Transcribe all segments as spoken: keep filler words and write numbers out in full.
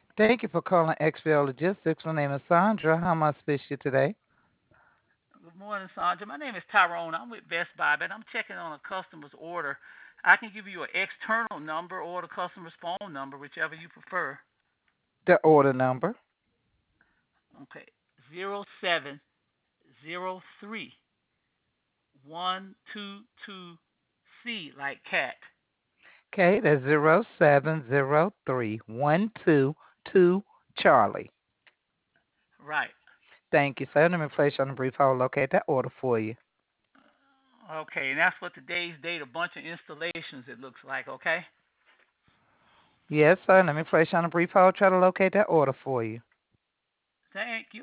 Thank you for calling X V L Logistics. My name is Sandra. How may I assist you today? Good morning, Sandra. My name is Tyrone. I'm with Best Buy, but I'm checking on a customer's order. I can give you an external number or the customer's phone number, whichever you prefer. The order number. Okay, zero seven zero three one two two C like cat. Okay, that's zero seven zero three one two two Charlie. Right. Thank you, sir. Let me place you on a brief hold. Locate that order for you. Okay, and that's for today's date. A bunch of installations. It looks like. Okay. Yes, sir. Let me place you on a brief hold. Try to locate that order for you. Thank you.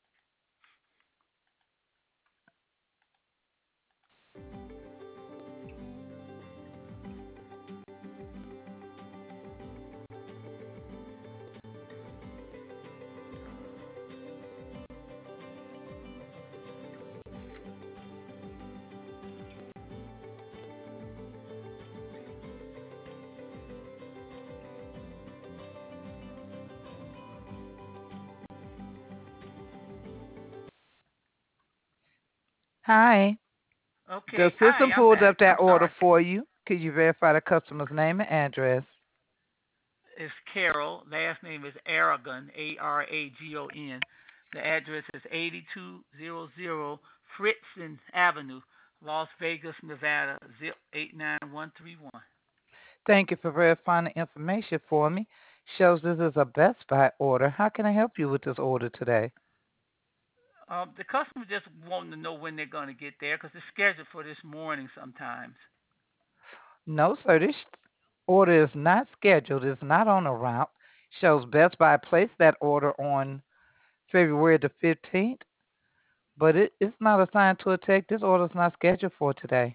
Hi. The Okay. system Hi, I'm pulled back. up that I'm order sorry. for you. Could you verify the customer's name and address? Is Carol. Last name is Aragon, A R A G O N. The address is eighty-two hundred Fritzen Avenue, Las Vegas, Nevada, zip eight nine one three one. Thank you for verifying the information for me. Shows this is a Best Buy order. How can I help you with this order today? Um, the customer just wanting to know when they're going to get there because it's scheduled for this morning sometimes. No, sir. This order is not scheduled. It's not on a route. Shows Best Buy placed that order on February the fifteenth, but it, it's not assigned to a tech. This order is not scheduled for today.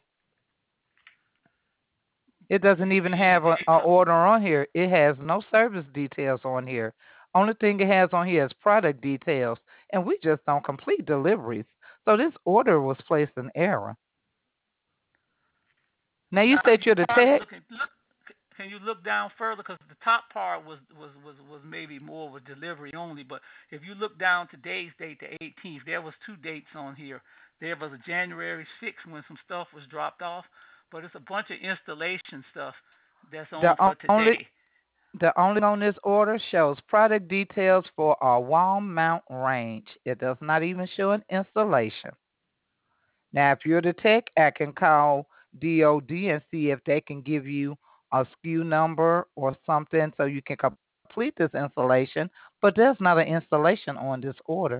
It Do doesn't you even see any have an date? Cause, order on here. It has no service details on here. Only thing it has on here is product details, and we just don't complete deliveries. So this order was placed in error. Now you now said you you're the started tech. looking. Look, can you look down further? Because the top part was, was was was maybe more of a delivery only. But if you look down today's date, the eighteenth, there was two dates on here. There was a January sixth when some stuff was dropped off, but it's a bunch of installation stuff that's The on for only today. The only on this order shows product details for a wall mount range. It does not even show an installation. Now, if you're the tech, I can call D O D and see if they can give you a S K U number or something so you can complete this installation. But there's not an installation on this order.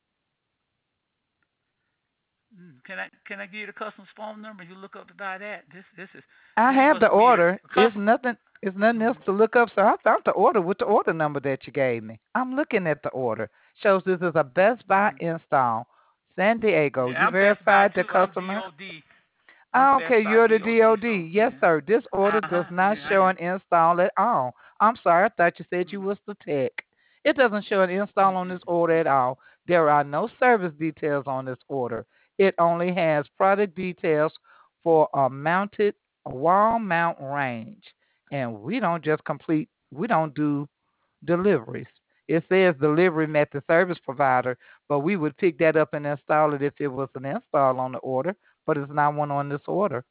Mm, Can I can I give you the customer's phone number? You look up to buy that. This this is I this have was the weird. order. The It's customer. nothing. It's nothing else Mm-hmm. to look up. So I found the order with the order number that you gave me. I'm looking at the order. Shows this is a Best Buy Mm-hmm. install. San Diego. Yeah, You I'm Best Buy verified the too. I'm customer? D O D. I'm Ah, Best okay, Buy you're the D O D. D O D. So Yes, yeah. sir. This order Uh does huh. not Yeah, I show am. an install at all. I'm sorry, I thought you said you Mm-hmm. was the tech. It doesn't show an install on Mm-mm. this order at all. There are no service details on this order. It only has product details for a mounted wall mount range. And we don't just complete, we don't do deliveries. It says delivery method service provider, but we would pick that up and install it if it was an install on the order, but it's not one on this order.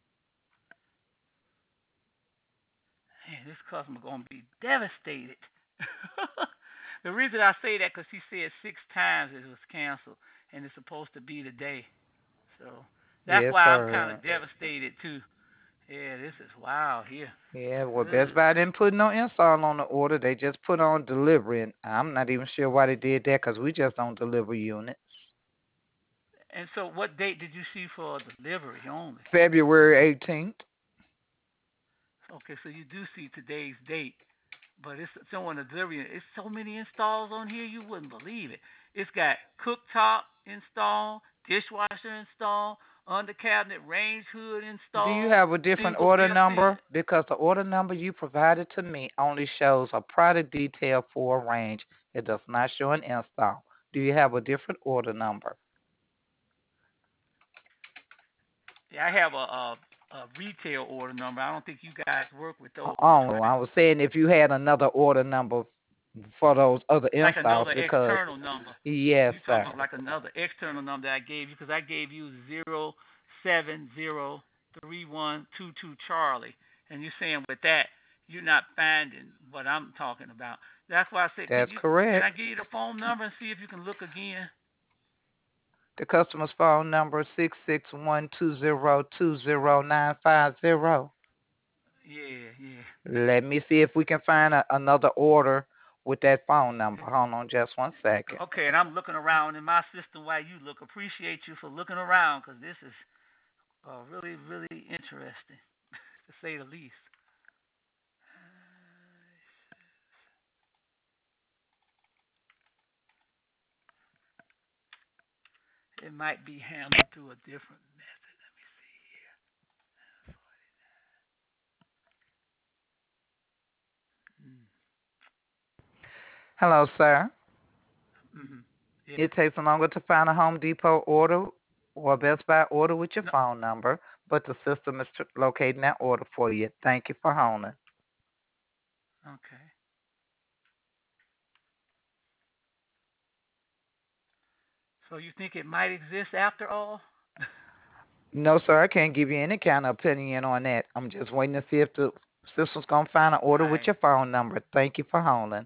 Man, this customer gonna be devastated. The reason I say that because he said six times it was canceled and it's supposed to be today. So that's Yes, why I'm kind sir. of devastated too. Yeah, this is wild here. Yeah, well, Best Ugh. Buy didn't put no install on the order. They just put on delivery, and I'm not even sure why they did that because we just don't deliver units. And so, what date did you see for delivery only? February eighteenth. Okay, so you do see today's date, but it's showing the delivery. It's so many installs on here, you wouldn't believe it. It's got cooktop install, dishwasher install, under cabinet range hood Do you install, have a different single order built-in. number? Because the order number you provided to me only shows a product detail for a range. It does not show an install. Do you have a different order number? Yeah, I have a, a a retail order number. I don't think you guys work with those, Oh, right? I was saying if you had another order number, for those other Like installs another because external number. yes, You talking sir. about like another external number that I gave you because I gave you zero seven zero three one two two Charlie, and you're saying with that you're not finding what I'm talking about. That's why I said, can That's you can I correct. give you the phone number and see if you can look again? The customer's phone number is six six one two zero two zero nine five zero. Yeah, yeah. Let me see if we can find a, another order with that phone number. Hold on just one second. Okay, and I'm looking around in my system while you look. Appreciate you for looking around because this is uh, really, really interesting, to say the least. It might be handled through a different method. Let me see here. Hello, sir. Mm. Mm-hmm. Yes. It takes longer to find a Home Depot order or Best Buy order with your No. phone number, but the system is tr- locating that order for you. Thank you for holding. Okay. So you think it might exist after all? No, sir, I can't give you any kind of opinion on that. I'm just waiting to see if the system's going to find an order with Right. your phone number. Thank you for holding.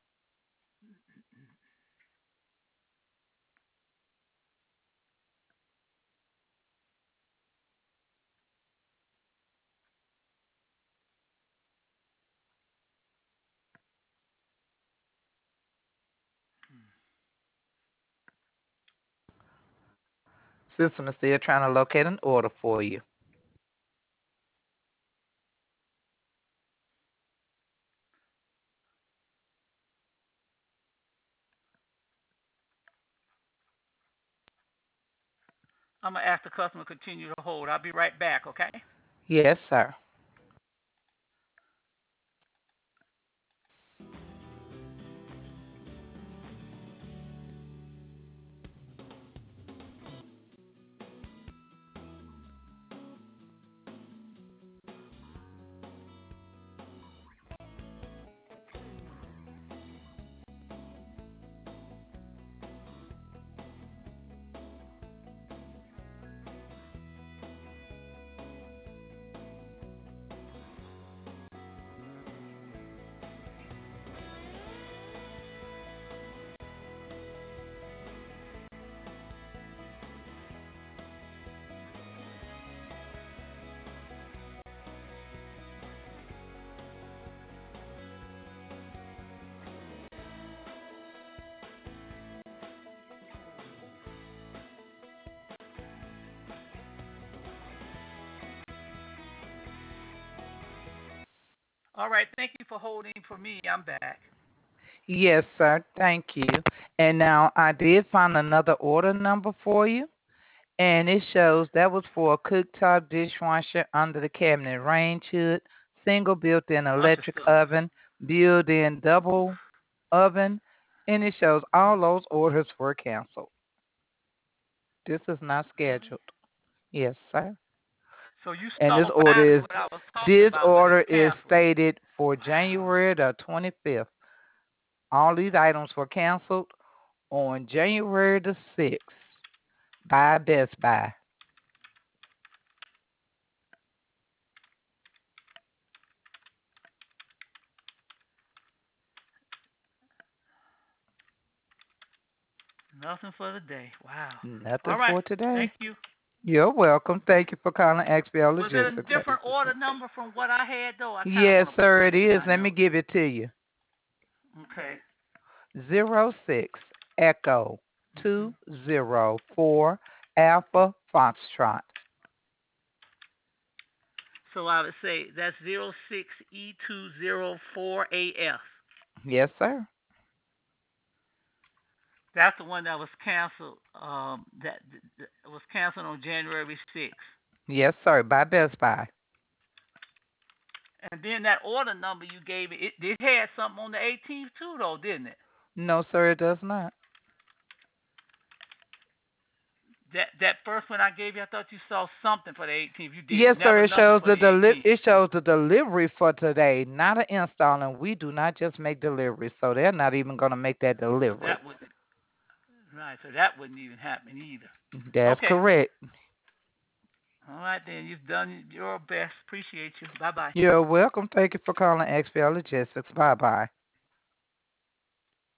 System is still trying to locate an order for you. I'm gonna ask the customer to continue to hold. I'll be right back. Okay. Yes, sir. All right. Thank you for holding for me. I'm back. Yes, sir. Thank you. And now I did find another order number for you, and it shows that was for a cooktop dishwasher under the cabinet range hood, single built-in electric Understood. oven, built-in double oven, and it shows all those orders were canceled. This is not Really? scheduled. Yes, sir. So you And saw this order finally is what I was talking this about, but it's order is canceled. stated for Wow. January the twenty-fifth. All these items were canceled on January the sixth by Best Buy. Nothing for the day. Wow. Nothing All right. for today. Thank you. You're welcome. Thank you for calling X B L Was it a Logistics. different order number from what I had though? I kind of Yes, want to put sir, this it in is. my Let me notes. give it to you. Okay. Zero six Echo Mhm. two zero four Alpha Foxtrot. So I would say that's zero six E two zero four A F. Yes, sir. That's the one that was canceled. Um, that, that was canceled on January sixth. Yes, sir. By Best Buy. And then that order number you gave it, it, it had something on the eighteenth too, though, didn't it? No, sir, it does not. That that first one I gave you, I thought you saw something for the eighteenth. You did Yes, never sir. It nothing shows for the the deli- eighteenth. It shows the delivery for today, not an install, and we do not just make deliveries, so they're not even going to make that So delivery. that would right. So that wouldn't even happen either. That's Okay. correct. All right then. You've done your best. Appreciate you. Bye bye. You're welcome. Thank you for calling X P L Logistics. Bye bye.